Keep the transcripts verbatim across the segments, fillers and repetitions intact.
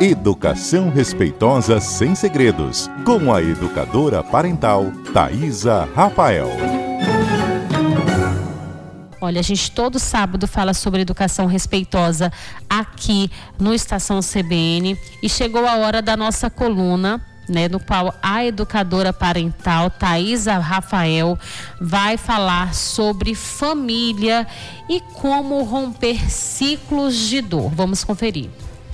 Educação respeitosa sem segredos, com a educadora parental Thaisa Rafael. Olha, a gente todo sábado fala sobre educação respeitosa aqui no Estação C B N e chegou a hora da nossa coluna, né, no qual a educadora parental Thaisa Rafael vai falar sobre família e como romper ciclos de dor. Vamos conferir.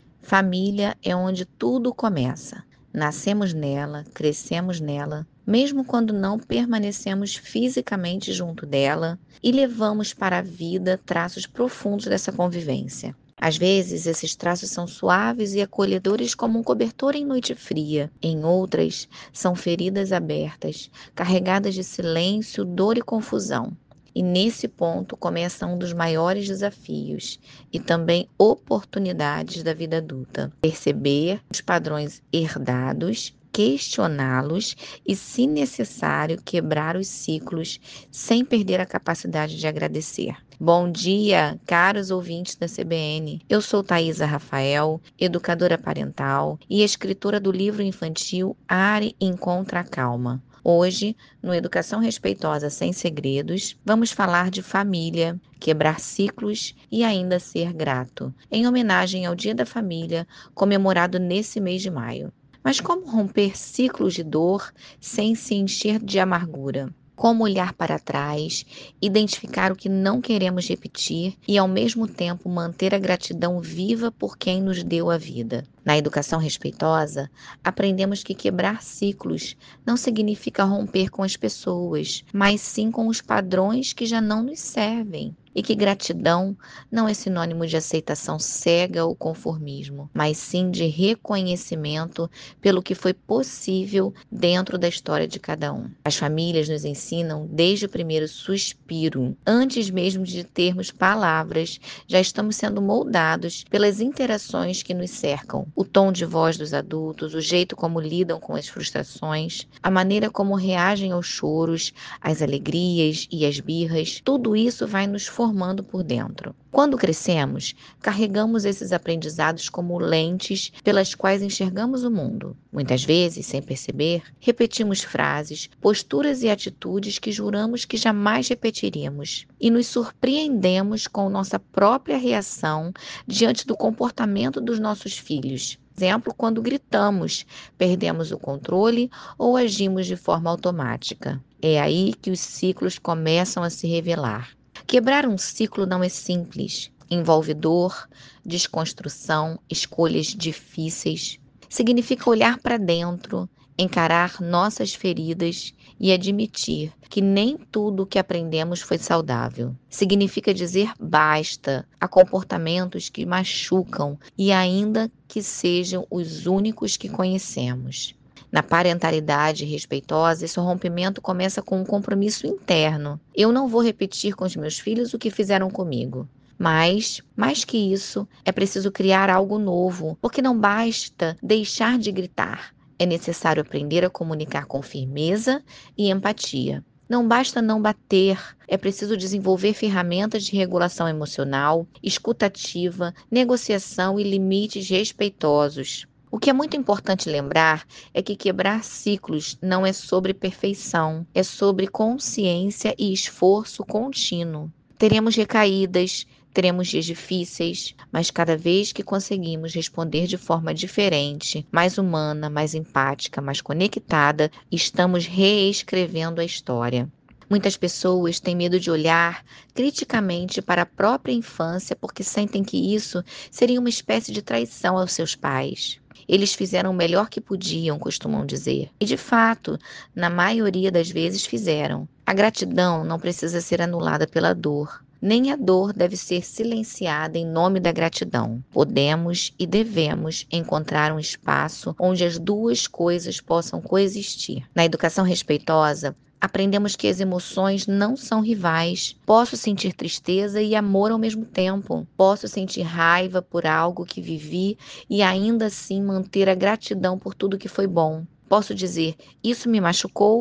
Família é onde tudo começa. Nascemos nela, crescemos nela, mesmo quando não permanecemos fisicamente junto dela, e levamos para a vida traços profundos dessa convivência. Às vezes, esses traços são suaves e acolhedores como um cobertor em noite fria. Em outras, são feridas abertas, carregadas de silêncio, dor e confusão. E nesse ponto começa um dos maiores desafios e também oportunidades da vida adulta. Perceber os padrões herdados, questioná-los e, se necessário, quebrar os ciclos sem perder a capacidade de agradecer. Bom dia, caros ouvintes da C B N. Eu sou Thaisa Rafael, educadora parental e escritora do livro infantil Are Encontra a Calma. Hoje, no Educação Respeitosa Sem Segredos, vamos falar de família, quebrar ciclos e ainda ser grato, em homenagem ao Dia da Família, comemorado nesse mês de maio. Mas como romper ciclos de dor sem se encher de amargura? Como olhar para trás, identificar o que não queremos repetir e, ao mesmo tempo, manter a gratidão viva por quem nos deu a vida? Na educação respeitosa, aprendemos que quebrar ciclos não significa romper com as pessoas, mas sim com os padrões que já não nos servem. E que gratidão não é sinônimo de aceitação cega ou conformismo, mas sim de reconhecimento pelo que foi possível dentro da história de cada um. As famílias nos ensinam desde o primeiro suspiro. Antes mesmo de termos palavras, já estamos sendo moldados pelas interações que nos cercam. O tom de voz dos adultos, o jeito como lidam com as frustrações, a maneira como reagem aos choros, às alegrias e às birras, tudo isso vai nos formando por dentro. Quando crescemos, carregamos esses aprendizados como lentes pelas quais enxergamos o mundo. Muitas vezes, sem perceber, repetimos frases, posturas e atitudes que juramos que jamais repetiríamos. E nos surpreendemos com nossa própria reação diante do comportamento dos nossos filhos. Por exemplo, quando gritamos, perdemos o controle ou agimos de forma automática. É aí que os ciclos começam a se revelar. Quebrar um ciclo não é simples. Envolve dor, desconstrução, escolhas difíceis. Significa olhar para dentro, encarar nossas feridas e admitir que nem tudo o que aprendemos foi saudável. Significa dizer basta a comportamentos que machucam e ainda que sejam os únicos que conhecemos. Na parentalidade respeitosa, esse rompimento começa com um compromisso interno. Eu não vou repetir com os meus filhos o que fizeram comigo. Mas, mais que isso, é preciso criar algo novo, porque não basta deixar de gritar. É necessário aprender a comunicar com firmeza e empatia. Não basta não bater, é preciso desenvolver ferramentas de regulação emocional, escuta ativa, negociação e limites respeitosos. O que é muito importante lembrar é que quebrar ciclos não é sobre perfeição, é sobre consciência e esforço contínuo. Teremos recaídas, teremos dias difíceis, mas cada vez que conseguimos responder de forma diferente, mais humana, mais empática, mais conectada, estamos reescrevendo a história. Muitas pessoas têm medo de olhar criticamente para a própria infância porque sentem que isso seria uma espécie de traição aos seus pais. Eles fizeram o melhor que podiam, costumam dizer. E de fato, na maioria das vezes fizeram. A gratidão não precisa ser anulada pela dor. Nem a dor deve ser silenciada em nome da gratidão. Podemos e devemos encontrar um espaço onde as duas coisas possam coexistir. Na educação respeitosa, aprendemos que as emoções não são rivais. Posso sentir tristeza e amor ao mesmo tempo. Posso sentir raiva por algo que vivi e ainda assim manter a gratidão por tudo que foi bom. Posso dizer, isso me machucou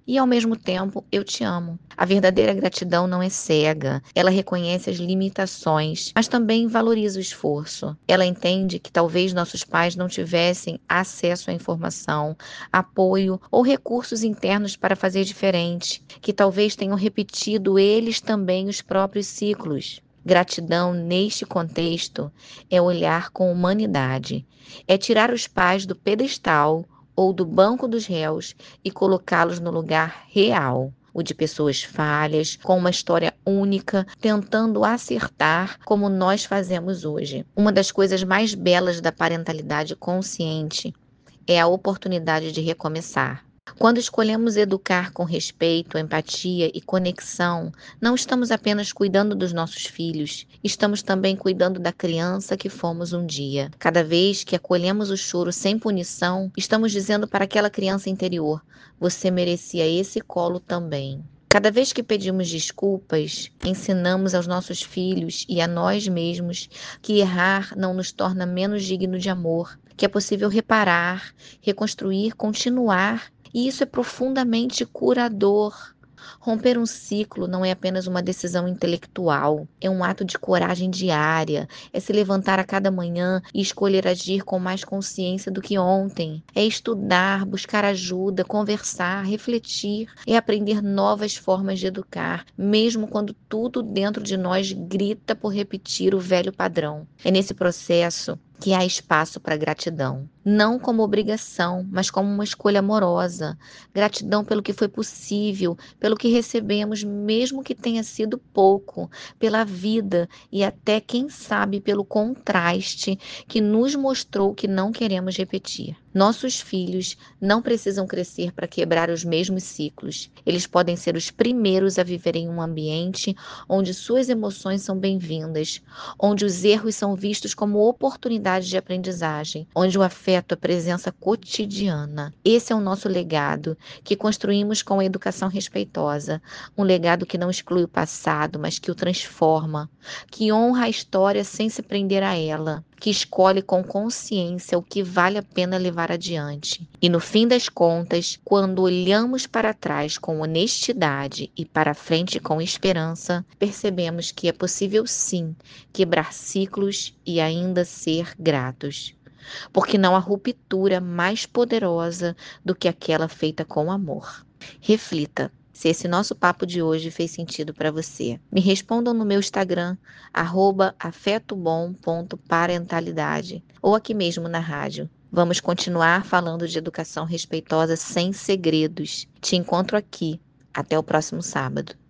e ao mesmo tempo eu te amo. A verdadeira gratidão não é cega, ela reconhece as limitações, mas também valoriza o esforço. Ela entende que talvez nossos pais não tivessem acesso à informação, apoio ou recursos internos para fazer diferente, que talvez tenham repetido eles também os próprios ciclos. Gratidão, neste contexto, é olhar com humanidade, é tirar os pais do pedestal ou do banco dos réus e colocá-los no lugar real, o de pessoas falhas, com uma história única, tentando acertar como nós fazemos hoje. Uma das coisas mais belas da parentalidade consciente é a oportunidade de recomeçar. Quando escolhemos educar com respeito, empatia e conexão, não estamos apenas cuidando dos nossos filhos, estamos também cuidando da criança que fomos um dia. Cada vez que acolhemos o choro sem punição, estamos dizendo para aquela criança interior: você merecia esse colo também. Cada vez que pedimos desculpas, ensinamos aos nossos filhos e a nós mesmos que errar não nos torna menos digno de amor, que é possível reparar, reconstruir, continuar. E isso é profundamente curador. Romper um ciclo não é apenas uma decisão intelectual, é um ato de coragem diária, é se levantar a cada manhã e escolher agir com mais consciência do que ontem, é estudar, buscar ajuda, conversar, refletir, é aprender novas formas de educar, mesmo quando tudo dentro de nós grita por repetir o velho padrão. É nesse processo que há espaço para gratidão, não como obrigação, mas como uma escolha amorosa. Gratidão pelo que foi possível, pelo que recebemos, mesmo que tenha sido pouco, pela vida e até, quem sabe, pelo contraste que nos mostrou que não queremos repetir. Nossos filhos não precisam crescer para quebrar os mesmos ciclos. Eles podem ser os primeiros a viver em um ambiente onde suas emoções são bem-vindas, onde os erros são vistos como oportunidades de aprendizagem, onde o afeto é presença cotidiana. Esse é o nosso legado, que construímos com a educação respeitosa, um legado que não exclui o passado, mas que o transforma, que honra a história sem se prender a ela, que escolhe com consciência o que vale a pena levar adiante. E no fim das contas, quando olhamos para trás com honestidade e para frente com esperança, percebemos que é possível sim quebrar ciclos e ainda ser gratos. Porque não há ruptura mais poderosa do que aquela feita com amor. Reflita se esse nosso papo de hoje fez sentido para você. Me respondam no meu Instagram, arroba afetobom ponto parentalidade, ou aqui mesmo na rádio. Vamos continuar falando de educação respeitosa sem segredos. Te encontro aqui. Até o próximo sábado.